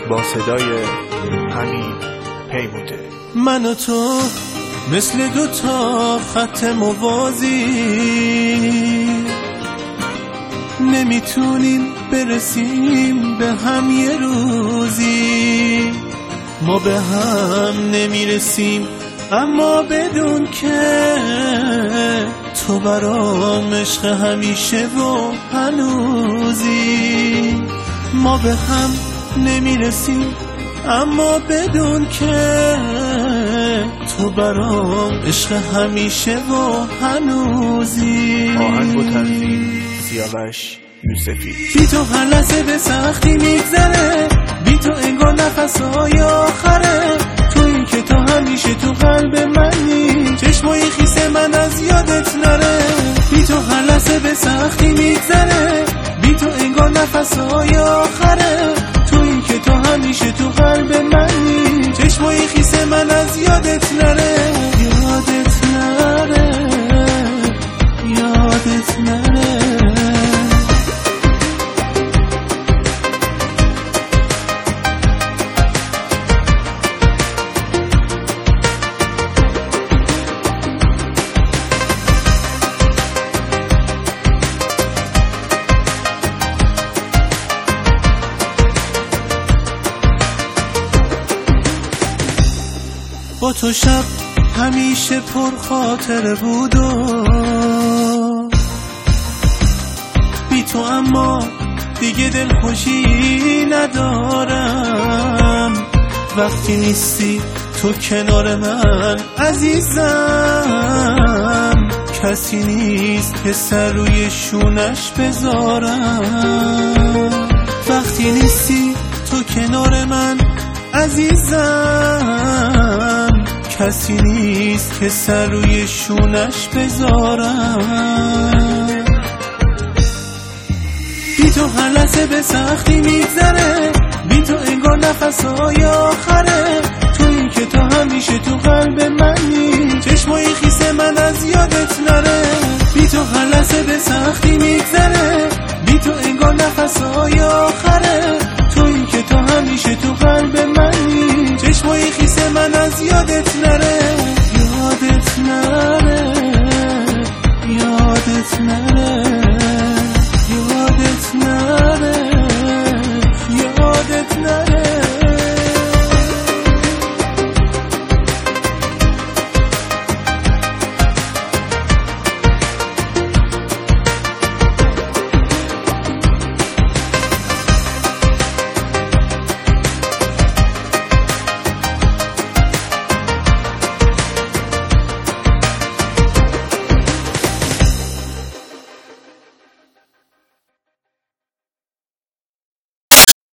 با صدای حمید پیموده. من و تو مثل دوتا خط موازی نمیتونیم برسیم به هم یه روزی. ما به هم نمیرسیم اما بدون که تو برام عشق همیشه و هنوزی. ما به هم نمیرسیم اما بدون که تو برام عشق همیشه و هنوزی. آهنگ و تنظیم سیاوش یوسفی. بی تو هر لحظه به سختی میگذره، بی تو انگار نفس‌های آخره. تو این که تو همیشه تو قلب منی، چشمای خیس من از یادت نره. بی تو هر لحظه به سختی میگذره، بی تو انگار نفس‌های آخره. تو این که تو همیشه تو قلب منی، چشمای خیس من از یادت نره. یادت نره، یادت نره. با تو شب همیشه پر خاطره بود و بی تو اما دیگه دلخوشی ندارم. وقتی نیستی تو کنار من عزیزم، کسی نیست که سر روی شونش بذارم. وقتی نیستی تو کنار من عزیزم، کسی نیست که سر روی شونش بذارم. بی تو هر لحظه به سختی میگذره، بی تو انگار نفس‌های آخره. تو این که تو همیشه تو قلب منی، چشمای خیس من از یادت نره. بی تو هر لحظه به سختی میگذره، بی تو انگار نفس‌های